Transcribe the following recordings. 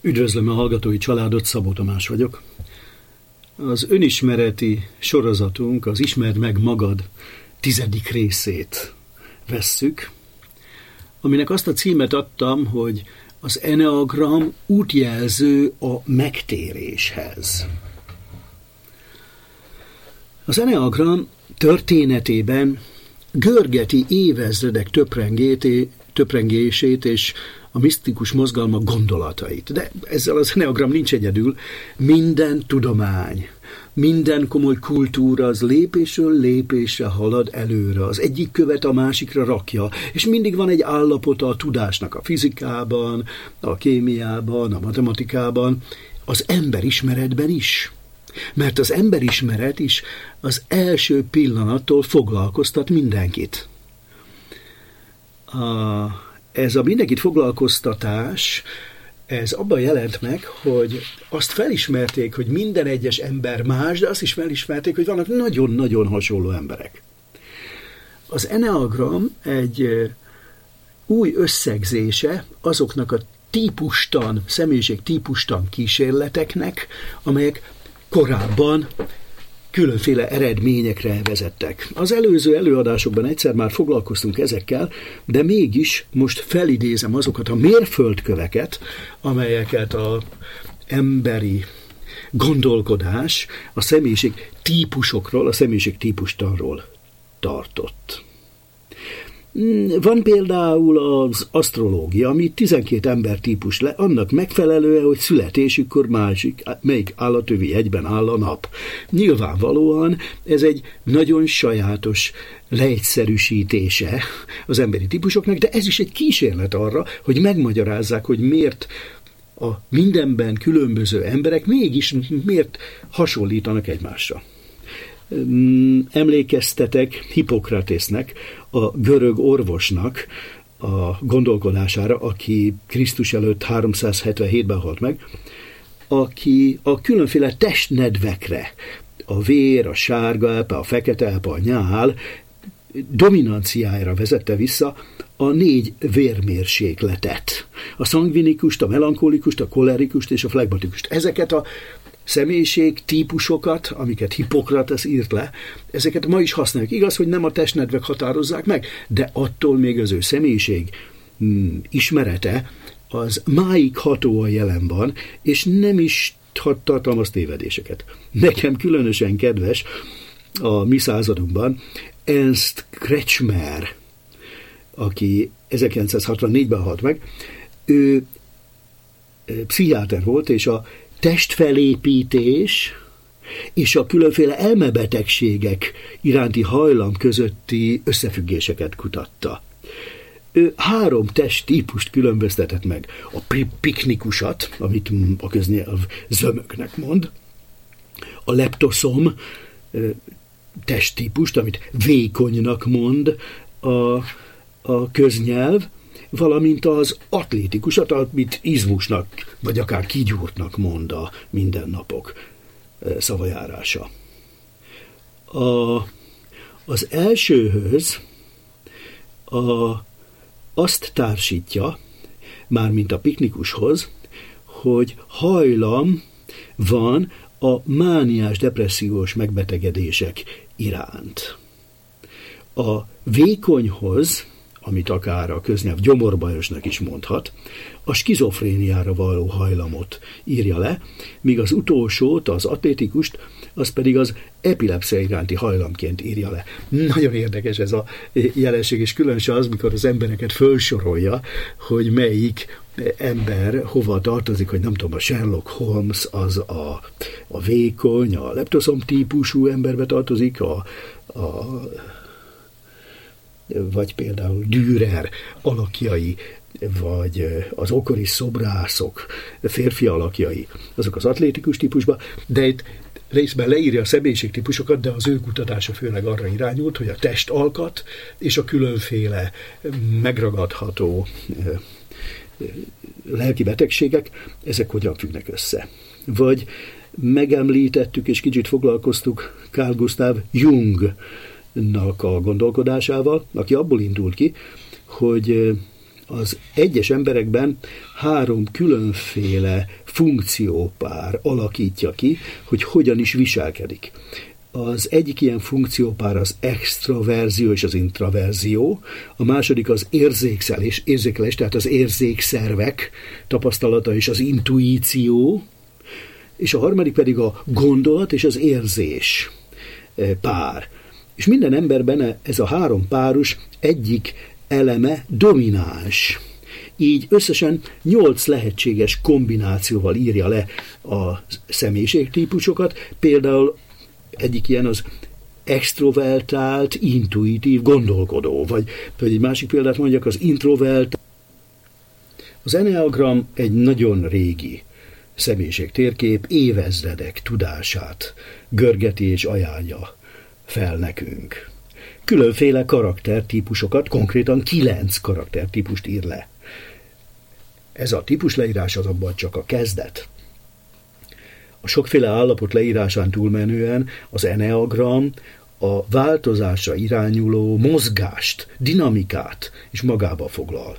Üdvözlöm a hallgatói családot, Szabó Tamás vagyok. Az önismereti sorozatunk, az Ismerd meg magad 10. részét vesszük, aminek azt a címet adtam, hogy az Eneagram útjelző a megtéréshez. Az Eneagram történetében görgeti évezredek töprengését és a misztikus mozgalmak gondolatait. De ezzel az Eneagram nincs egyedül. Minden tudomány, minden komoly kultúra az lépésről lépésre halad előre. Az egyik követ a másikra rakja, és mindig van egy állapota a tudásnak a fizikában, a kémiában, a matematikában, az emberismeretben is. Mert az emberismeret is az első pillanattól foglalkoztat mindenkit. Ez a mindenkit foglalkoztatás, ez abban jelent meg, hogy azt felismerték, hogy minden egyes ember más, de azt is felismerték, hogy vannak nagyon-nagyon hasonló emberek. Az Eneagram egy új összegzése azoknak a személyiség típustan kísérleteknek, amelyek korábban különféle eredményekre vezettek. Az előző előadásokban egyszer már foglalkoztunk ezekkel, de mégis most felidézem azokat a mérföldköveket, amelyeket az emberi gondolkodás a személyiség típusokról, a személyiség típustanról tartott. Van például az asztrológia, ami 12 embertípus annak megfelelően, hogy születésükkor melyik állatövi jegyben áll a nap. Nyilvánvalóan ez egy nagyon sajátos leegyszerűsítése az emberi típusoknak, de ez is egy kísérlet arra, hogy megmagyarázzák, hogy miért a mindenben különböző emberek mégis miért hasonlítanak egymásra. Emlékeztetek Hippokratesnek, a görög orvosnak a gondolkodására, aki Krisztus előtt 377-ben halt meg, aki a különféle testnedvekre, a vér, a sárga epe, a fekete epe, a nyál dominanciájára vezette vissza a 4 vérmérsékletet. A szangvinikust, a melankólikust, a kolerikust és a flegmatikust. Ezeket a személyiség típusokat, amiket Hippokrates írt le, ezeket ma is használjuk. Igaz, hogy nem a testnedvek határozzák meg, de attól még az ő személyiség ismerete az máig hatóan jelen van, és nem is tartalmaz tévedéseket. Nekem különösen kedves a mi századunkban Ernst Kretschmer, aki 1964-ben halt meg, ő pszichiáter volt, és a testfelépítés és a különféle elmebetegségek iránti hajlam közötti összefüggéseket kutatta. Ő 3 testtípust különböztetett meg. A piknikusat, amit a köznyelv zömöknek mond, a leptoszom testtípust, amit vékonynak mond a köznyelv, valamint az atlétikusat, amit izmusnak, vagy akár kigyúrtnak mond a mindennapok szavajárása. Az elsőhöz azt társítja, mármint a piknikushoz, hogy hajlam van a mániás depressziós megbetegedések iránt. A vékonyhoz, amit akár a köznyelv gyomorbajosnak is mondhat, a skizofréniára való hajlamot írja le, míg az utolsót, az atlétikust, az pedig az epilepszia iránti hajlamként írja le. Nagyon érdekes ez a jelenség, és különösen az, mikor az embereket fölsorolja, hogy melyik ember hova tartozik, hogy nem tudom, a Sherlock Holmes az a vékony, a leptoszom típusú emberbe tartozik, vagy például Dürer alakjai, vagy az okori szobrászok férfi alakjai, azok az atlétikus típusban, de itt részben leírja a személyiségtípusokat, de az ő kutatása főleg arra irányult, hogy a testalkat és a különféle megragadható lelki betegségek, ezek hogyan függnek össze. Vagy megemlítettük és kicsit foglalkoztuk Carl Gustav Jungnak a gondolkodásával, aki abból indult ki, hogy az egyes emberekben 3 különféle funkciópár alakítja ki, hogy hogyan is viselkedik. Az egyik ilyen funkciópár az extraverzió és az intraverzió, a második az érzékelés, tehát az érzékszervek tapasztalata és az intuíció, és a harmadik pedig a gondolat és az érzés pár. És minden emberben ez a 3 párus egyik eleme domináns. Így összesen 8 lehetséges kombinációval írja le a személyiségtípusokat, például egyik ilyen az extrovertált, intuitív gondolkodó, vagy egy másik példát mondjak, az introvert. Az enneagram egy nagyon régi személyiségtérkép, évezredek tudását görgeti és ajánlja fel nekünk. Különféle karaktertípusokat, konkrétan 9 karaktertípust ír le. Ez a típusleírás azonban csak a kezdet. A sokféle állapot leírásán túlmenően az enneagram a változásra irányuló mozgást, dinamikát is magába foglal.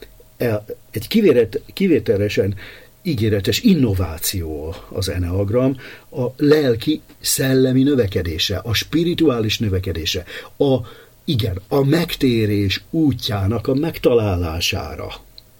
Egy kivételesen ígéretes innováció az enneagram, a lelki, szellemi növekedése, a spirituális növekedése, a megtérés útjának a megtalálására.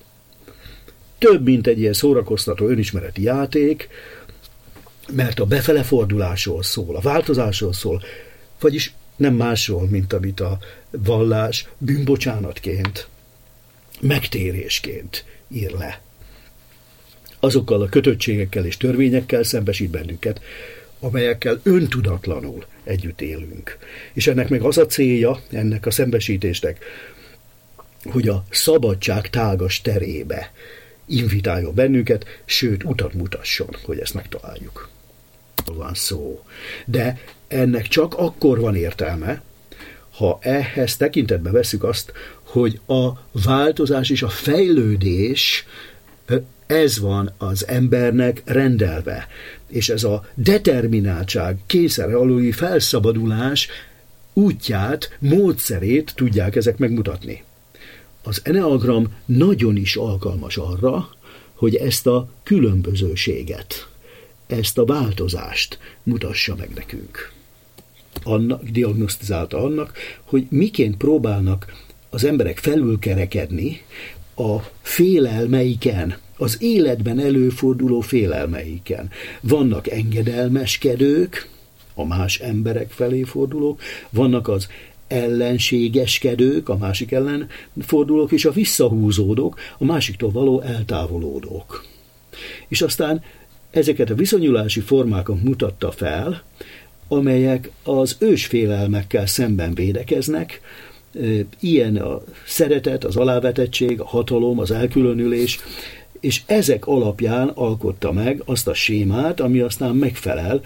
Több, mint egy ilyen szórakoztató önismereti játék, mert a befele fordulásról szól, a változásról szól, vagyis nem másról, mint amit a vallás bűnbocsánatként, megtérésként ír le. Azokkal a kötöttségekkel és törvényekkel szembesít bennünket, amelyekkel öntudatlanul együtt élünk. És ennek meg az a célja, ennek a szembesítésnek, hogy a szabadság tágas terébe invitáljon bennünket, sőt, utat mutasson, hogy ezt megtaláljuk. Van szó. De ennek csak akkor van értelme, ha ehhez tekintetbe vesszük azt, hogy a változás és a fejlődés, ez van az embernek rendelve, és ez a determináltság, kényszer aluli felszabadulás útját, módszerét tudják ezek megmutatni. Az enneagram nagyon is alkalmas arra, hogy ezt a különbözőséget, ezt a változást mutassa meg nekünk. Diagnosztizálta annak, hogy miként próbálnak az emberek felülkerekedni a félelmeiken, az életben előforduló félelmeiken. Vannak engedelmeskedők, a más emberek felé fordulók, vannak az ellenségeskedők, a másik ellen fordulók, és a visszahúzódók, a másiktól való eltávolódók. És aztán ezeket a viszonyulási formákat mutatta fel, amelyek az ősfélelmekkel szemben védekeznek, ilyen a szeretet, az alávetettség, a hatalom, az elkülönülés, és ezek alapján alkotta meg azt a sémát, ami aztán megfelel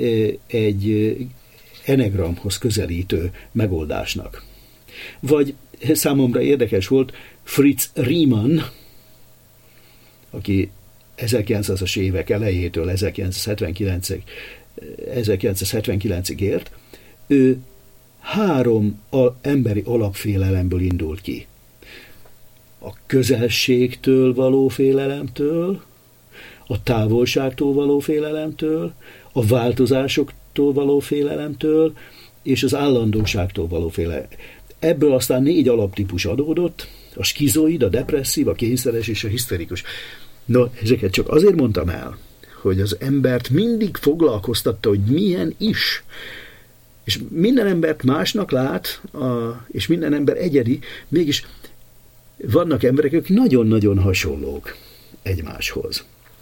egy ennegramhoz közelítő megoldásnak. Vagy számomra érdekes volt Fritz Riemann, aki 1900-as évek elejétől 1979-ig ért, ő 3 emberi alapfélelemből indult ki. A közelségtől való félelemtől, a távolságtól való félelemtől, a változásoktól való félelemtől, és az állandóságtól való félelem. Ebből aztán 4 alaptípus adódott, a skizoid, a depresszív, a kényszeres és a hiszterikus. No, ezeket csak azért mondtam el, hogy az embert mindig foglalkoztatta, hogy milyen is. És minden embert másnak lát, és minden ember egyedi, mégis vannak emberek, akik nagyon-nagyon hasonlók egymáshoz.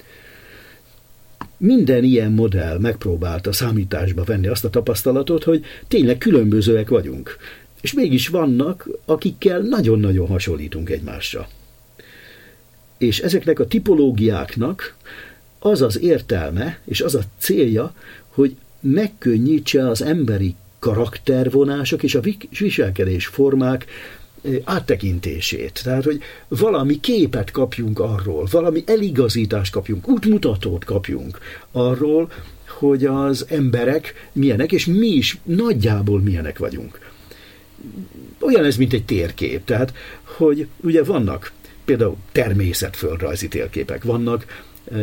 Minden ilyen modell megpróbálta számításba venni azt a tapasztalatot, hogy tényleg különbözőek vagyunk. És mégis vannak, akikkel nagyon-nagyon hasonlítunk egymásra. És ezeknek a tipológiáknak az az értelme, és az a célja, hogy megkönnyítse az emberi karaktervonások és a viselkedés formák áttekintését. Tehát, hogy valami képet kapjunk arról, valami eligazítást kapjunk, útmutatót kapjunk arról, hogy az emberek milyenek, és mi is nagyjából milyenek vagyunk. olyan ez, mint egy térkép. Tehát, hogy ugye vannak például természetföldrajzi térképek, vannak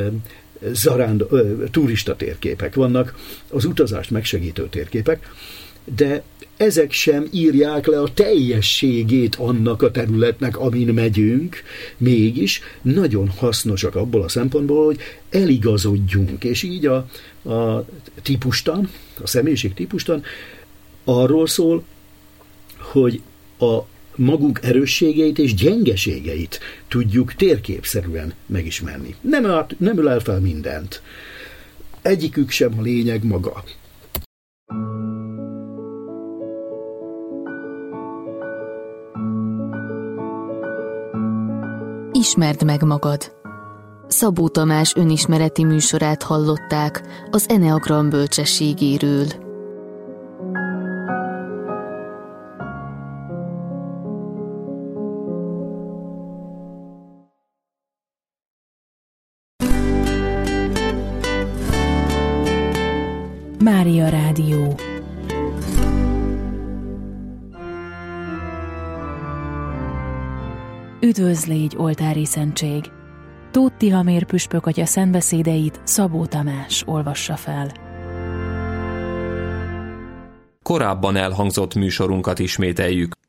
turista térképek, vannak az utazást megsegítő térképek, de ezek sem írják le a teljességét annak a területnek, amin megyünk, mégis nagyon hasznosak abból a szempontból, hogy eligazodjunk, és így a típustan, a személyiség típustan arról szól, hogy a magunk erősségeit és gyengeségeit tudjuk térképszerűen megismerni. Nem ölel fel mindent. Egyikük sem a lényeg maga. Ismerd meg magad. Szabó Tamás önismereti műsorát hallották az Eneagram bölcsességéről. Mária Rádió. Üdvözl, légy, oltári szentség! Tóth Tihamér püspök atya szentbeszédeit Szabó Tamás olvassa fel. Korábban elhangzott műsorunkat ismételjük.